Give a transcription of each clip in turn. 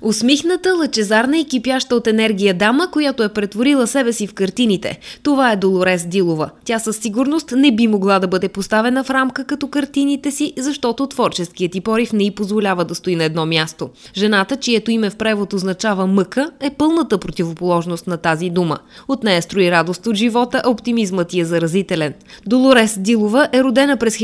Усмихната, лъчезарна и кипяща от енергия дама, която е претворила себе си в картините. Това е Долорес Дилова. Тя със сигурност не би могла да бъде поставена в рамка като картините си, защото творческият й порив не й позволява да стои на едно място. Жената, чието име в превод означава мъка, е пълната противоположност на тази дума. От нея строи радост от живота, а оптимизмът й е заразителен. Долорес Дилова е родена през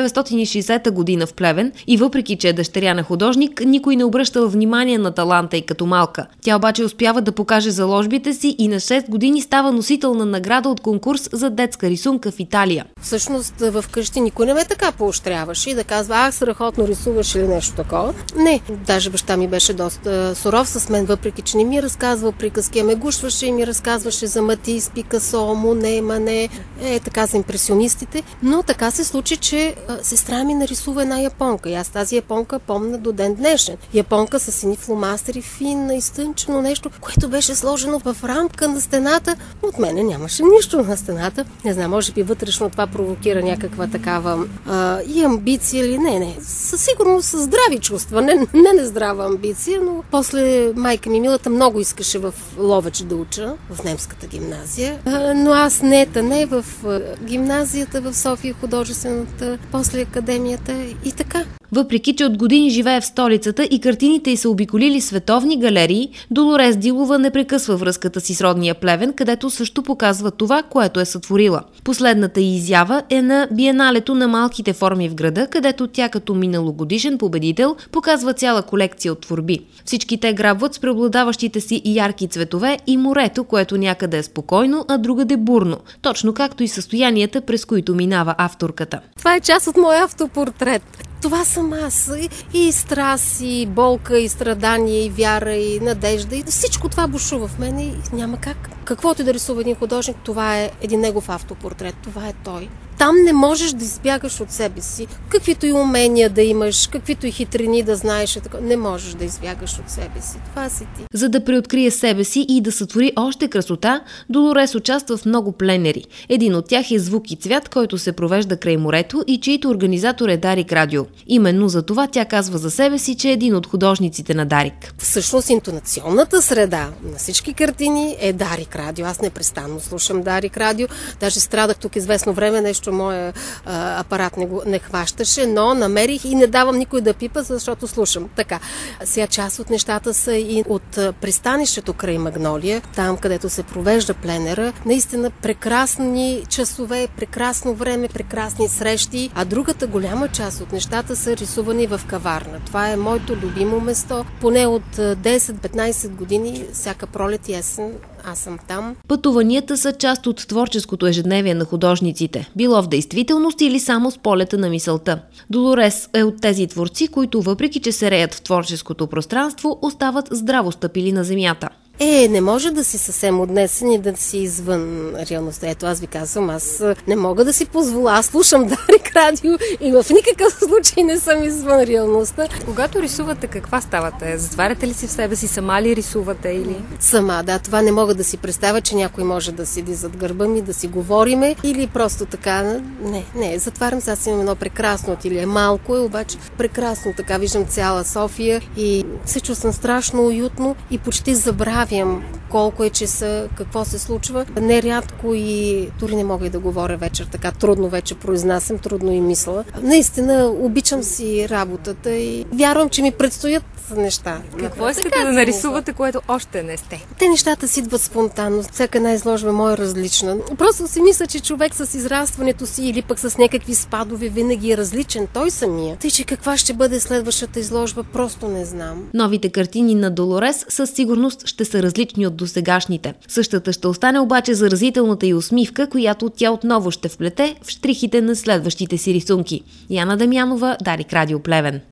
1960 година в Плевен и въпреки, че е дъщеря на художник, никой не обръщал внимание на таланта й като малка. Тя обаче успява да покаже заложбите си и на 6 години става носител на награда от конкурс за детска рисунка в Италия. Всъщност вкъщи никой не ме така поощряваше и да казва, страхотно рисуваш или нещо такова. Не, даже баща ми беше доста суров с мен, въпреки че не ми разказвал приказки, ме гушваше и ми разказваше за Матис, Пикасо, Моне, Мане, така за импресионистите. Но така се случи, че сестра ми нарисува една японка и аз тази японка помня до ден днешен. Японка с едни фломастери, финна, изтънчено нещо, което беше сложено в рамка на стената. От мене нямаше нищо на стената. Не знам, може би вътрешно това провокира някаква такава и амбиция или не. Със сигурност с здрави чувства, не нездрава амбиция, но после майка ми милата много искаше в Ловеч да уча, в немската гимназия, но аз не в гимназията в София, художествената, после академията и така. Въпреки че от години живее в столицата и картините й са обиколили световни галерии, Долорес Дилова не прекъсва връзката си с родния Плевен, където също показва това, което е сътворила. Последната й изява е на Биеналето на малките форми в града, където тя като миналогодишен победител показва цяла колекция от творби. Всички те грабват с преобладаващите си ярки цветове и морето, което някъде е спокойно, а другаде бурно, точно както и състоянията, през които минава авторката. Това е част от моя автопортрет. Това съм аз. И страст, и болка, и страдание, и вяра, и надежда. И всичко това бушува в мен и няма как. Каквото и да рисува един художник, това е един негов автопортрет. Това е той. Там не можеш да избягаш от себе си. Каквито и умения да имаш, каквито и хитрини да знаеш, не можеш да избягаш от себе си. Това си ти. За да преоткрие себе си и да сътвори още красота, Долорес участва в много пленери. Един от тях е Звук и цвят, който се провежда край морето и чийто организатор е Дарик Радио. Именно за това тя казва за себе си, че е един от художниците на Дарик. Всъщност интонационната среда на всички картини е Дарик Радио. Аз непрестанно слушам Дарик Радио. Даже страдах тук известно време, нещо моя апарат не хващаше, но намерих и не давам никой да пипа, защото слушам. Така. Сега част от нещата са и от пристанището край Магнолия, там където се провежда пленера. Наистина прекрасни часове, прекрасно време, прекрасни срещи, а другата голяма част от нещата са рисувани в каварна. Това е моето любимо место. Поне от 10-15 години, всяка пролет и есен, аз съм там. Пътуванията са част от творческото ежедневие на художниците, било в действителност или само с полета на мисълта. Долорес е от тези творци, които въпреки че се реят в творческото пространство, остават здраво стъпили на земята. Не може да си съвсем отнесен и да си извън реалността. Ето, аз ви казвам, аз не мога да си позволя. Аз слушам Дарик Радио и в никакъв случай не съм извън реалността. Когато рисувате, каква ставате? Затваряте ли си в себе си? Сама ли рисувате или? Сама, да. Това не мога да си представя, че някой може да седи зад гърба ми, да си говориме или просто така. Не, затварям се. Аз имам едно прекрасно ателие. Малко е, обаче прекрасно. Така виждам цяла София и се чувствам страшно уютно и почти забравям колко е часа, какво се случва. Нерядко и дори не мога и да говоря вечер, така трудно вече произнасям, трудно и мисля. Наистина обичам си работата и вярвам, че ми предстоят неща. Какво искате да нарисувате, което още не сте? Те нещата си идват спонтанно. Всяка една изложба моя е различна. Просто си мисля, че човек с израстването си или пък с някакви спадове винаги е различен. Той самия. Тъй, че каква ще бъде следващата изложба, просто не знам. Новите картини на Долорес със сигурност ще са различни от досегашните. Същата ще остане обаче заразителната й усмивка, която тя отново ще вплете в щрихите на следващите си рисунки. Яна Дамянова, Дарик Радио, Плевен.